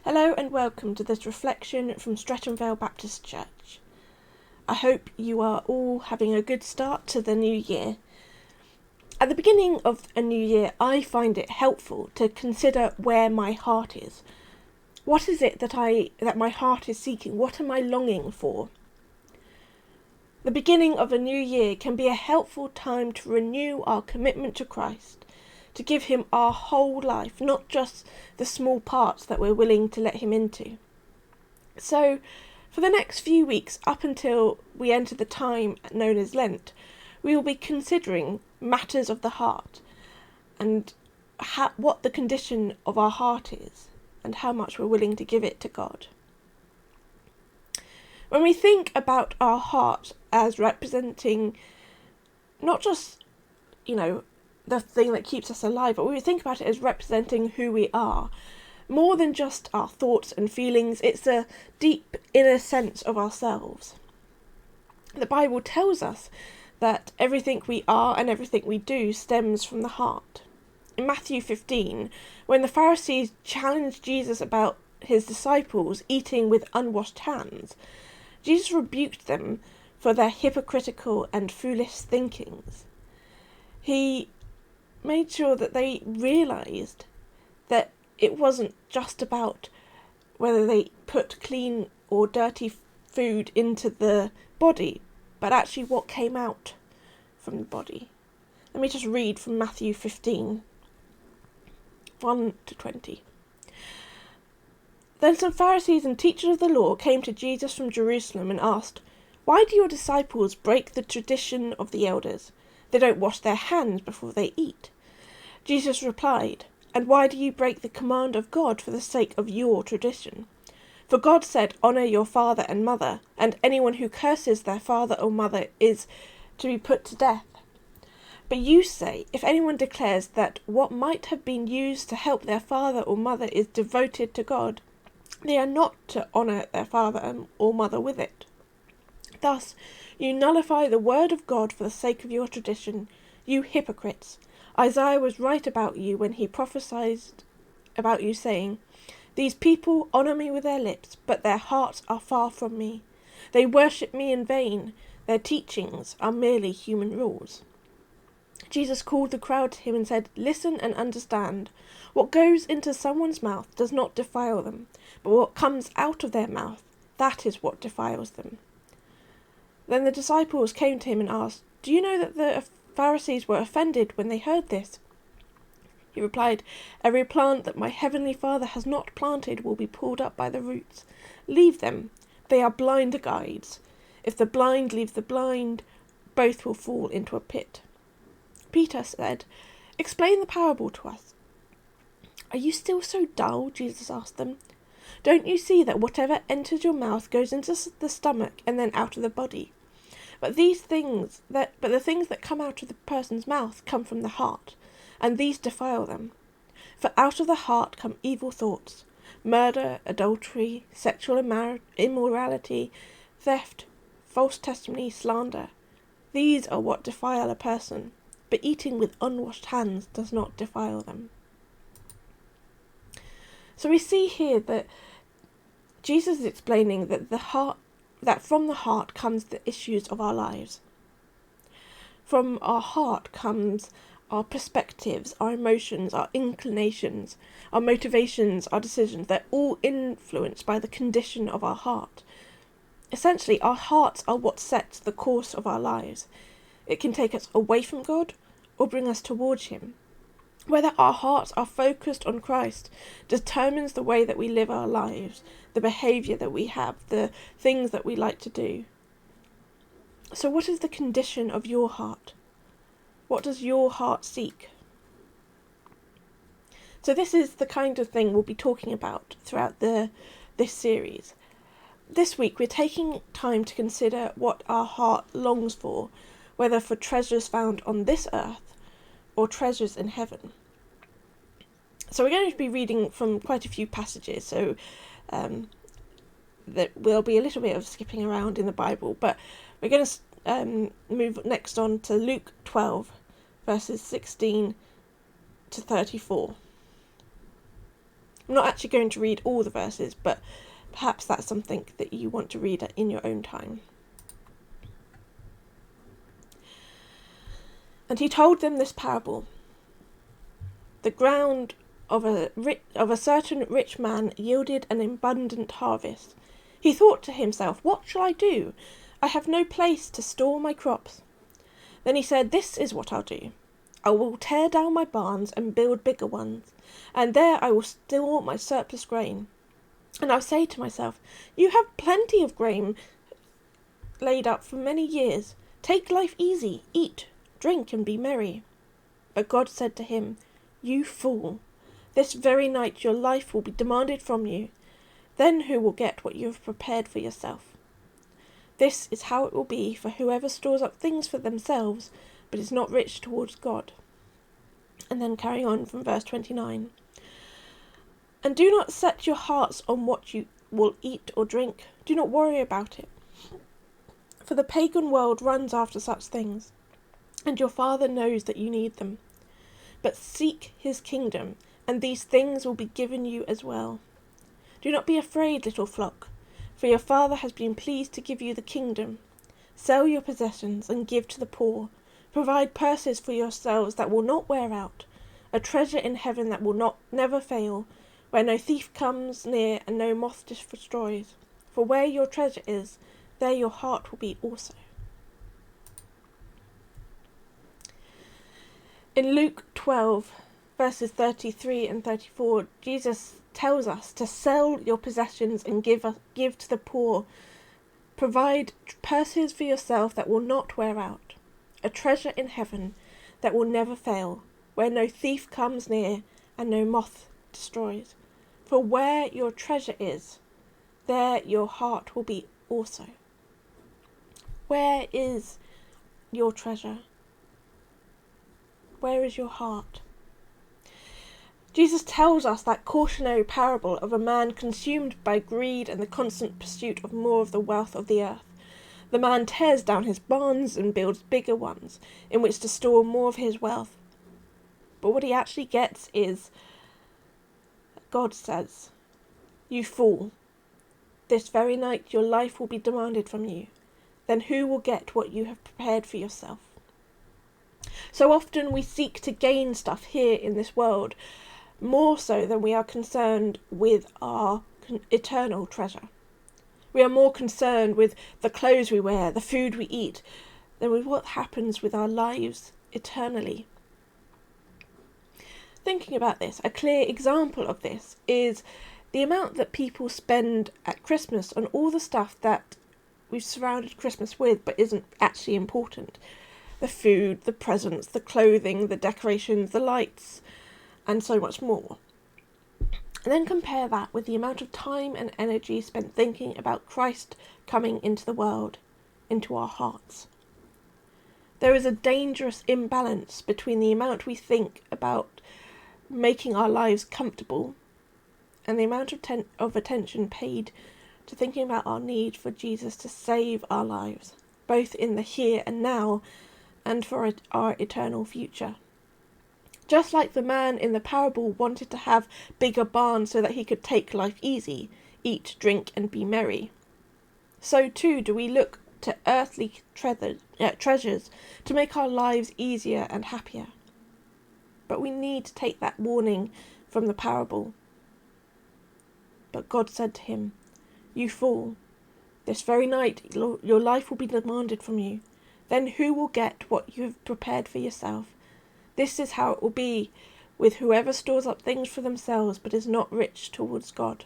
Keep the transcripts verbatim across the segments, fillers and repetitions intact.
Hello and welcome to this reflection from Streatham Vale Baptist Church. I hope you are all having a good start to the new year. At the beginning of a new year, I find it helpful to consider where my heart is. What is it that I that my heart is seeking? What am I longing for? The beginning of a new year can be a helpful time to renew our commitment to Christ, to give him our whole life, not just the small parts that we're willing to let him into. So, for the next few weeks, up until we enter the time known as Lent, we will be considering matters of the heart and how, what the condition of our heart is and how much we're willing to give it to God. When we think about our heart as representing not just, you know, the thing that keeps us alive, but we think about it as representing who we are. More than just our thoughts and feelings, it's a deep inner sense of ourselves. The Bible tells us that everything we are and everything we do stems from the heart. In Matthew fifteen, when the Pharisees challenged Jesus about his disciples eating with unwashed hands, Jesus rebuked them for their hypocritical and foolish thinkings. He made sure that they realised that it wasn't just about whether they put clean or dirty food into the body, but actually what came out from the body. Let me just read from Matthew fifteen, one to twenty. Then some Pharisees and teachers of the law came to Jesus from Jerusalem and asked, "Why do your disciples break the tradition of the elders? They don't wash their hands before they eat." Jesus replied, "And why do you break the command of God for the sake of your tradition? For God said, 'Honour your father and mother,' and anyone who curses their father or mother is to be put to death. But you say, if anyone declares that what might have been used to help their father or mother is devoted to God, they are not to honour their father or mother with it. Thus, you nullify the word of God for the sake of your tradition, you hypocrites. Isaiah was right about you when he prophesied about you, saying, 'These people honour me with their lips, but their hearts are far from me. They worship me in vain. Their teachings are merely human rules.'" Jesus called the crowd to him and said, "Listen and understand. What goes into someone's mouth does not defile them, but what comes out of their mouth, that is what defiles them." Then the disciples came to him and asked, "Do you know that the Pharisees were offended when they heard this?" He replied, "Every plant that my heavenly Father has not planted will be pulled up by the roots. Leave them. They are blind guides. If the blind leave the blind, both will fall into a pit." Peter said, "Explain the parable to us." "Are you still so dull?" Jesus asked them. "Don't you see that whatever enters your mouth goes into the stomach and then out of the body? But these things that but the things that come out of the person's mouth come from the heart, and these defile them. For out of the heart come evil thoughts, murder, adultery, sexual immor- immorality, theft, false testimony, slander. These are what defile a person, but eating with unwashed hands does not defile them." So we see here that Jesus is explaining that the heart that from the heart comes the issues of our lives. From our heart comes our perspectives, our emotions, our inclinations, our motivations, our decisions. They're all influenced by the condition of our heart. Essentially, our hearts are what sets the course of our lives. It can take us away from God or bring us towards him. Whether our hearts are focused on Christ determines the way that we live our lives, the behaviour that we have, the things that we like to do. So what is the condition of your heart? What does your heart seek? So this is the kind of thing we'll be talking about throughout the this series. This week we're taking time to consider what our heart longs for, whether for treasures found on this earth or treasures in heaven. So we're going to be reading from quite a few passages, so um, there will be a little bit of skipping around in the Bible, but we're going to um, move next on to Luke twelve, verses sixteen to thirty-four. I'm not actually going to read all the verses, but perhaps that's something that you want to read in your own time. And he told them this parable. The ground of a rich, of a certain rich man yielded an abundant harvest. He thought to himself, "What shall I do? I have no place to store my crops." Then he said, "This is what I'll do. I will tear down my barns and build bigger ones, and there I will store my surplus grain. And I'll say to myself, you have plenty of grain laid up for many years. Take life easy, eat, drink, and be merry." But God said to him, "You fool, this very night your life will be demanded from you. Then who will get what you have prepared for yourself? This is how it will be for whoever stores up things for themselves, but is not rich towards God." And then carrying on from verse twenty-nine. "And do not set your hearts on what you will eat or drink. Do not worry about it. For the pagan world runs after such things, and your Father knows that you need them. But seek his kingdom, and these things will be given you as well. Do not be afraid, little flock, for your Father has been pleased to give you the kingdom. Sell your possessions and give to the poor. Provide purses for yourselves that will not wear out, a treasure in heaven that will not never fail, where no thief comes near and no moth destroys. For where your treasure is, there your heart will be also." In Luke twelve, verses thirty-three and thirty-four, Jesus tells us to sell your possessions and give us, give to the poor. Provide purses for yourself that will not wear out, a treasure in heaven that will never fail, where no thief comes near and no moth destroys. For where your treasure is, there your heart will be also. Where is your treasure? Where is your heart? Jesus tells us that cautionary parable of a man consumed by greed and the constant pursuit of more of the wealth of the earth. The man tears down his barns and builds bigger ones in which to store more of his wealth. But what he actually gets is, God says, "You fool, this very night your life will be demanded from you. Then who will get what you have prepared for yourself?" So often we seek to gain stuff here in this world, more so than we are concerned with our eternal treasure. We are more concerned with the clothes we wear, the food we eat, than with what happens with our lives eternally. Thinking about this, a clear example of this is the amount that people spend at Christmas on all the stuff that we've surrounded Christmas with but isn't actually important. The food, the presents, the clothing, the decorations, the lights, and so much more. And then compare that with the amount of time and energy spent thinking about Christ coming into the world, into our hearts. There is a dangerous imbalance between the amount we think about making our lives comfortable and the amount of, ten- of attention paid to thinking about our need for Jesus to save our lives, both in the here and now and for it, our eternal future. Just like the man in the parable wanted to have bigger barns so that he could take life easy, eat, drink, and be merry, so too do we look to earthly tre- uh, treasures to make our lives easier and happier. But we need to take that warning from the parable. But God said to him, "You fool, this very night your life will be demanded from you. Then who will get what you have prepared for yourself? This is how it will be with whoever stores up things for themselves but is not rich towards God."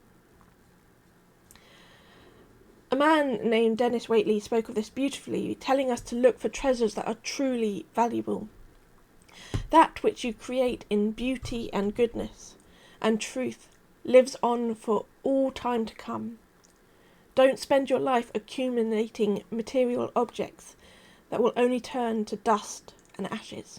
A man named Dennis Waitley spoke of this beautifully, telling us to look for treasures that are truly valuable. That which you create in beauty and goodness and truth lives on for all time to come. Don't spend your life accumulating material objects that will only turn to dust and ashes.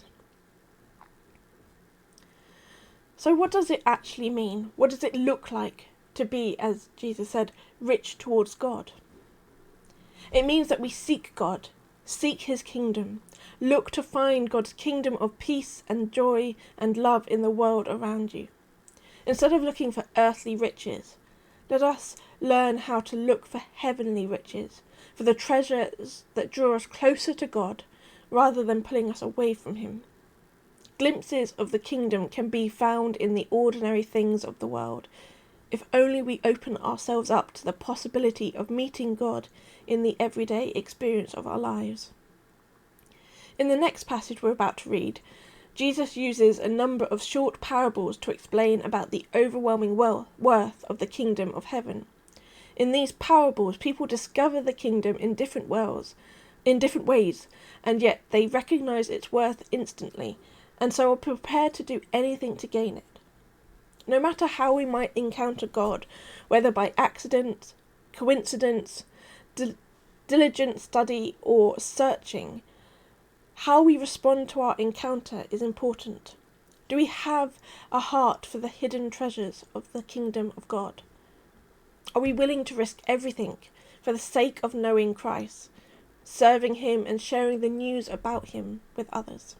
So what does it actually mean? What does it look like to be, as Jesus said, rich towards God? It means that we seek God, seek his kingdom, look to find God's kingdom of peace and joy and love in the world around you. Instead of looking for earthly riches, let us learn how to look for heavenly riches, for the treasures that draw us closer to God rather than pulling us away from him. Glimpses of the kingdom can be found in the ordinary things of the world, if only we open ourselves up to the possibility of meeting God in the everyday experience of our lives. In the next passage we're about to read, Jesus uses a number of short parables to explain about the overwhelming wealth, worth of the kingdom of heaven. In these parables, people discover the kingdom in different ways, in different ways, and yet they recognize its worth instantly, and so are prepared to do anything to gain it. No matter how we might encounter God, whether by accident, coincidence, dil- diligent study, or searching, how we respond to our encounter is important. Do we have a heart for the hidden treasures of the kingdom of God? Are we willing to risk everything for the sake of knowing Christ, serving him and sharing the news about him with others?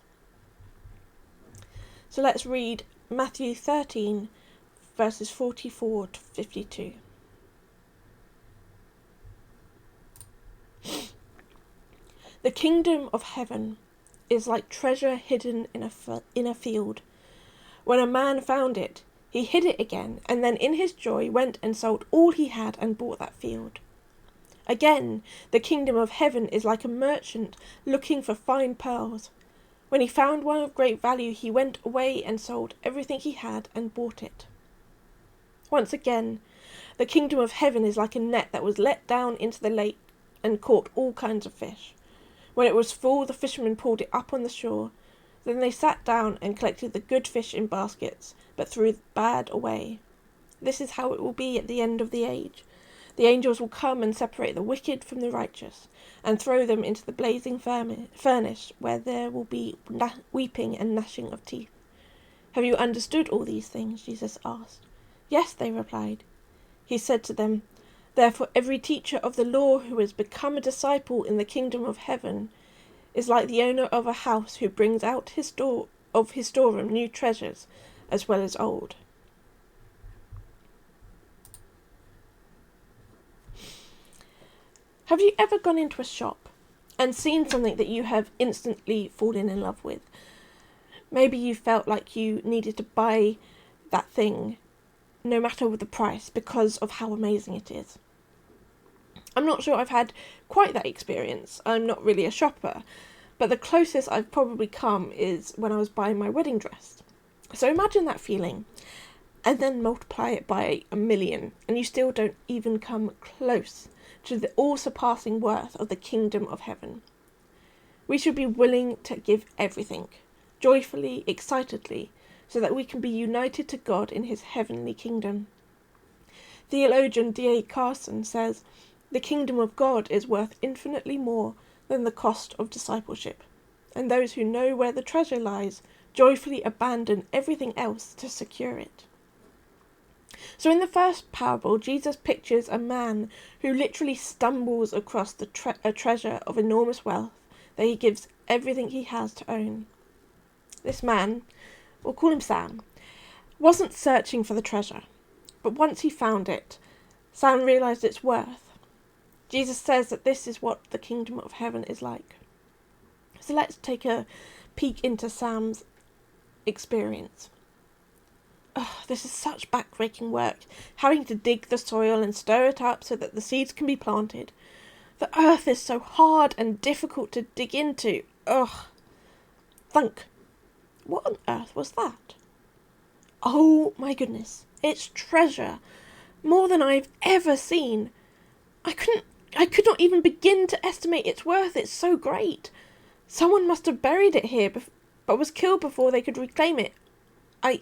So let's read Matthew thirteen, verses forty-four to fifty-two. The kingdom of heaven is like treasure hidden in a, f- in a field. When a man found it, he hid it again, and then in his joy went and sold all he had and bought that field. Again, the kingdom of heaven is like a merchant looking for fine pearls. When he found one of great value, he went away and sold everything he had and bought it. Once again, the kingdom of heaven is like a net that was let down into the lake and caught all kinds of fish. When it was full, the fishermen pulled it up on the shore. Then they sat down and collected the good fish in baskets, but threw the bad away. This is how it will be at the end of the age. The angels will come and separate the wicked from the righteous, and throw them into the blazing furnace, where there will be na- weeping and gnashing of teeth. Have you understood all these things? Jesus asked. Yes, they replied. He said to them, Therefore every teacher of the law who has become a disciple in the kingdom of heaven is like the owner of a house who brings out his store of his storeroom new treasures as well as old. Have you ever gone into a shop and seen something that you have instantly fallen in love with? Maybe you felt like you needed to buy that thing no matter the price because of how amazing it is. I'm not sure I've had quite that experience. I'm not really a shopper, but the closest I've probably come is when I was buying my wedding dress. So imagine that feeling, and then multiply it by a million, and you still don't even come close to the all-surpassing worth of the kingdom of heaven. We should be willing to give everything, joyfully, excitedly, so that we can be united to God in his heavenly kingdom. Theologian D A Carson says, The kingdom of God is worth infinitely more than the cost of discipleship, and those who know where the treasure lies joyfully abandon everything else to secure it. So in the first parable, Jesus pictures a man who literally stumbles across the tre- a treasure of enormous wealth that he gives everything he has to own. This man, we'll call him Sam, wasn't searching for the treasure, but once he found it, Sam realised its worth. Jesus says that this is what the kingdom of heaven is like. So let's take a peek into Sam's experience. Oh, this is such backbreaking work, having to dig the soil and stir it up so that the seeds can be planted. The earth is so hard and difficult to dig into. Ugh. Thunk. What on earth was that? Oh my goodness, it's treasure. More than I've ever seen. I couldn't, I could not even begin to estimate its worth. It's so great. Someone must have buried it here, bef- but was killed before they could reclaim it. I...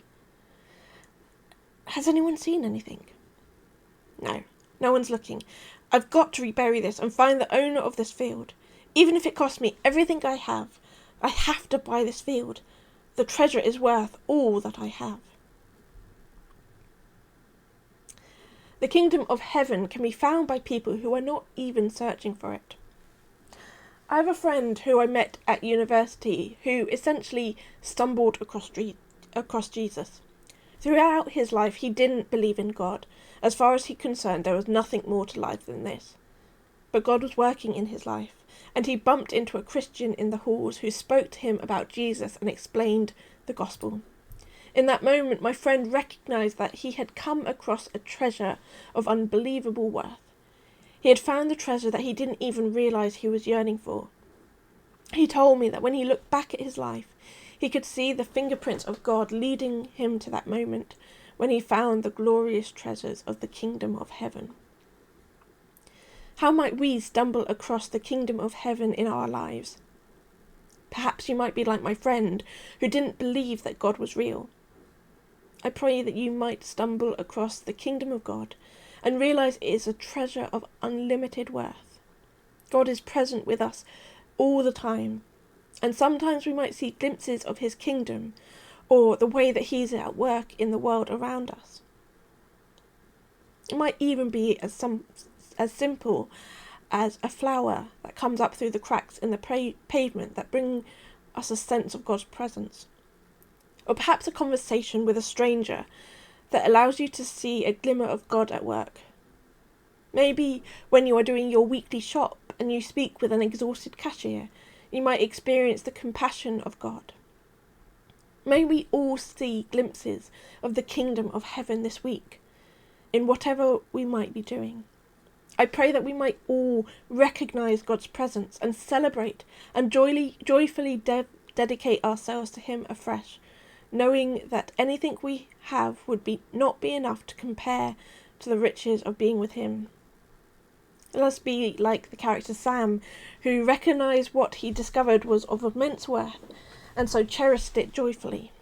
Has anyone seen anything? No, no one's looking. I've got to rebury this and find the owner of this field. Even if it costs me everything I have, I have to buy this field. The treasure is worth all that I have. The kingdom of heaven can be found by people who are not even searching for it. I have a friend who I met at university who essentially stumbled across, across Jesus. Throughout his life, he didn't believe in God. As far as he concerned, there was nothing more to life than this. But God was working in his life, and he bumped into a Christian in the halls who spoke to him about Jesus and explained the gospel. In that moment, my friend recognized that he had come across a treasure of unbelievable worth. He had found the treasure that he didn't even realize he was yearning for. He told me that when he looked back at his life, he could see the fingerprints of God leading him to that moment when he found the glorious treasures of the kingdom of heaven. How might we stumble across the kingdom of heaven in our lives? Perhaps you might be like my friend who didn't believe that God was real. I pray that you might stumble across the kingdom of God and realize it is a treasure of unlimited worth. God is present with us all the time, and sometimes we might see glimpses of his kingdom or the way that he's at work in the world around us. It might even be as some as simple as a flower that comes up through the cracks in the pra- pavement that bring us a sense of God's presence. Or perhaps a conversation with a stranger that allows you to see a glimmer of God at work. Maybe when you are doing your weekly shop and you speak with an exhausted cashier, you might experience the compassion of God. May we all see glimpses of the kingdom of heaven this week, in whatever we might be doing. I pray that we might all recognise God's presence and celebrate and joyfully, joyfully de- dedicate ourselves to him afresh, knowing that anything we have would be not be enough to compare to the riches of being with him. Let us be like the character Sam, who recognised what he discovered was of immense worth, and so cherished it joyfully.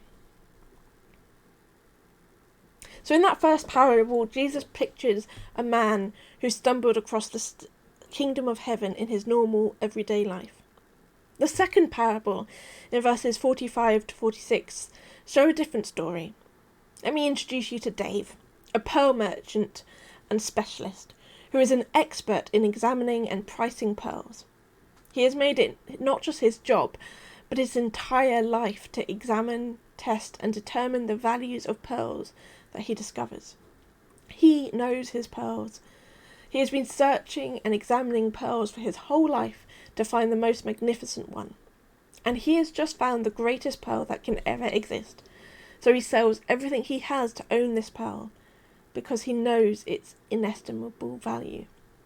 So in that first parable, Jesus pictures a man who stumbled across the st- kingdom of heaven in his normal, everyday life. The second parable, in verses forty-five to forty-six, show a different story. Let me introduce you to Dave, a pearl merchant and specialist, who is an expert in examining and pricing pearls. He has made it not just his job, but his entire life to examine, test, and determine the values of pearls that he discovers. He knows his pearls. He has been searching and examining pearls for his whole life to find the most magnificent one. And he has just found the greatest pearl that can ever exist. So he sells everything he has to own this pearl, because he knows its inestimable value.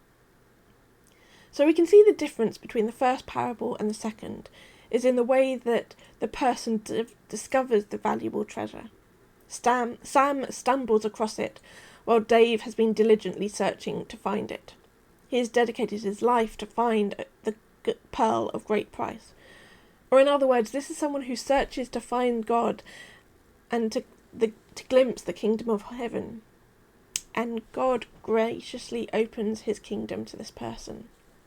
So we can see the difference between the first parable and the second is in the way that the person d- discovers the valuable treasure. Stam- Sam stumbles across it, while Dave has been diligently searching to find it. He has dedicated his life to find the g- pearl of great price. Or in other words, this is someone who searches to find God and to, the, to glimpse the kingdom of heaven. And God graciously opens his kingdom to this person.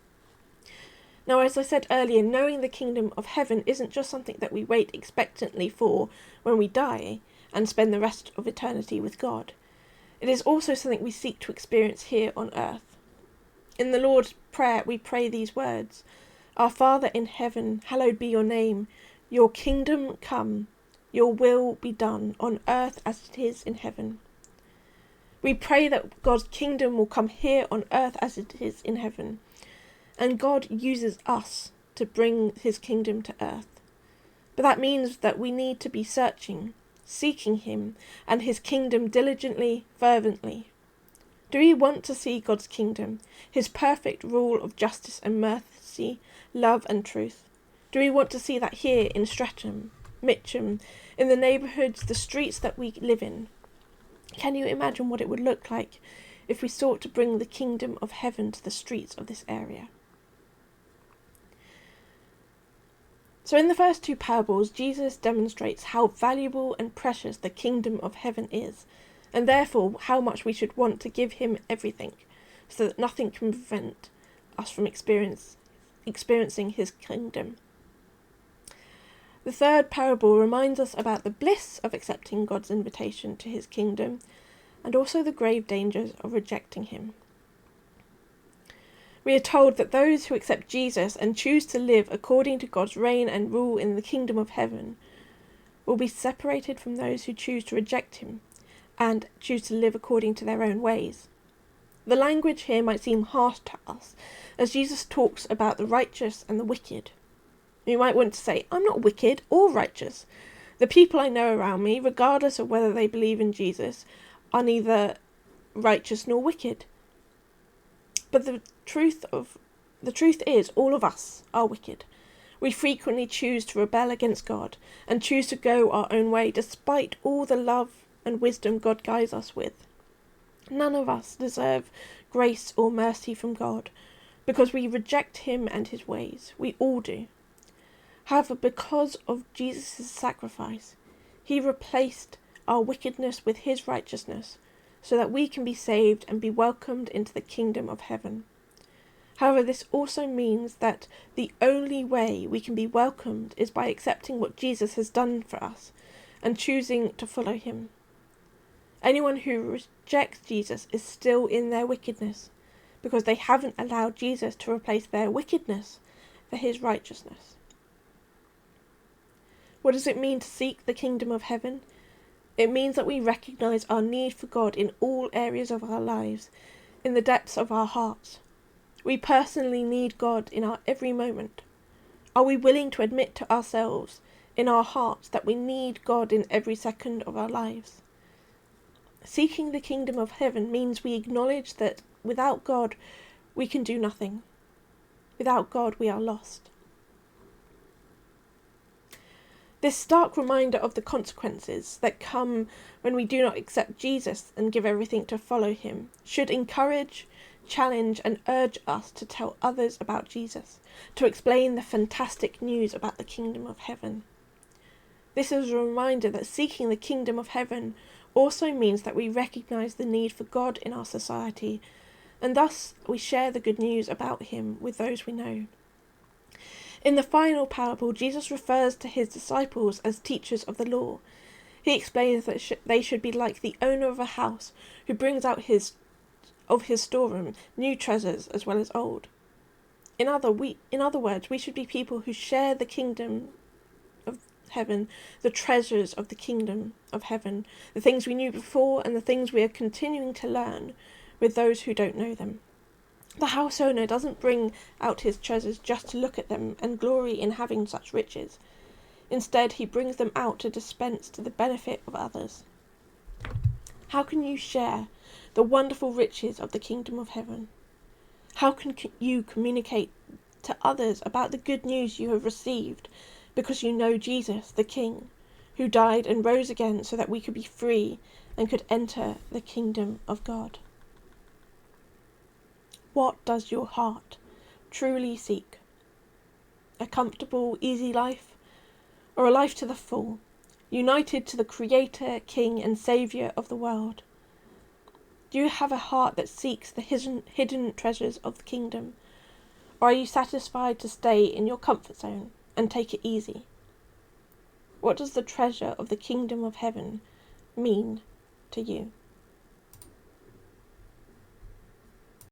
Now, as I said earlier, knowing the kingdom of heaven isn't just something that we wait expectantly for when we die and spend the rest of eternity with God. It is also something we seek to experience here on earth. In the Lord's Prayer, we pray these words: Our Father in heaven, hallowed be your name. Your kingdom come, your will be done on earth as it is in heaven. We pray that God's kingdom will come here on earth as it is in heaven. And God uses us to bring his kingdom to earth. But that means that we need to be searching, seeking him and his kingdom diligently, fervently. Do we want to see God's kingdom, his perfect rule of justice and mercy, love and truth? Do we want to see that here in Streatham, Mitcham, in the neighbourhoods, the streets that we live in? Can you imagine what it would look like if we sought to bring the kingdom of heaven to the streets of this area? So in the first two parables, Jesus demonstrates how valuable and precious the kingdom of heaven is, and therefore how much we should want to give him everything, so that nothing can prevent us from experience, experiencing his kingdom. The third parable reminds us about the bliss of accepting God's invitation to his kingdom, and also the grave dangers of rejecting him. We are told that those who accept Jesus and choose to live according to God's reign and rule in the kingdom of heaven will be separated from those who choose to reject him, and choose to live according to their own ways. The language here might seem harsh to us, as Jesus talks about the righteous and the wicked. You might want to say, I'm not wicked or righteous. The people I know around me, regardless of whether they believe in Jesus, are neither righteous nor wicked. But the truth of the truth is, all of us are wicked. We frequently choose to rebel against God and choose to go our own way, despite all the love and wisdom God guides us with. None of us deserve grace or mercy from God, because we reject him and his ways. We all do. However, because of Jesus' sacrifice, he replaced our wickedness with his righteousness, so that we can be saved and be welcomed into the kingdom of heaven. However, this also means that the only way we can be welcomed is by accepting what Jesus has done for us and choosing to follow him. Anyone who rejects Jesus is still in their wickedness, because they haven't allowed Jesus to replace their wickedness for his righteousness. What does it mean to seek the kingdom of heaven? It means that we recognise our need for God in all areas of our lives, in the depths of our hearts. We personally need God in our every moment. Are we willing to admit to ourselves, in our hearts, that we need God in every second of our lives? Seeking the kingdom of heaven means we acknowledge that without God, we can do nothing. Without God, we are lost. This stark reminder of the consequences that come when we do not accept Jesus and give everything to follow him should encourage, challenge and urge us to tell others about Jesus, to explain the fantastic news about the kingdom of heaven. This is a reminder that seeking the kingdom of heaven also means that we recognise the need for God in our society, and thus we share the good news about him with those we know. In the final parable, Jesus refers to his disciples as teachers of the law. He explains that sh- they should be like the owner of a house who brings out his of his storeroom new treasures as well as old. In other we in other words, we should be people who share the kingdom of heaven, the treasures of the kingdom of heaven, the things we knew before and the things we are continuing to learn with those who don't know them. The house owner doesn't bring out his treasures just to look at them and glory in having such riches. Instead, he brings them out to dispense to the benefit of others. How can you share the wonderful riches of the kingdom of heaven? How can you communicate to others about the good news you have received because you know Jesus, the King, who died and rose again so that we could be free and could enter the kingdom of God? What does your heart truly seek? A comfortable, easy life, or a life to the full, united to the Creator, King and Saviour of the world? Do you have a heart that seeks the hidden, hidden treasures of the kingdom, or are you satisfied to stay in your comfort zone and take it easy? What does the treasure of the kingdom of heaven mean to you?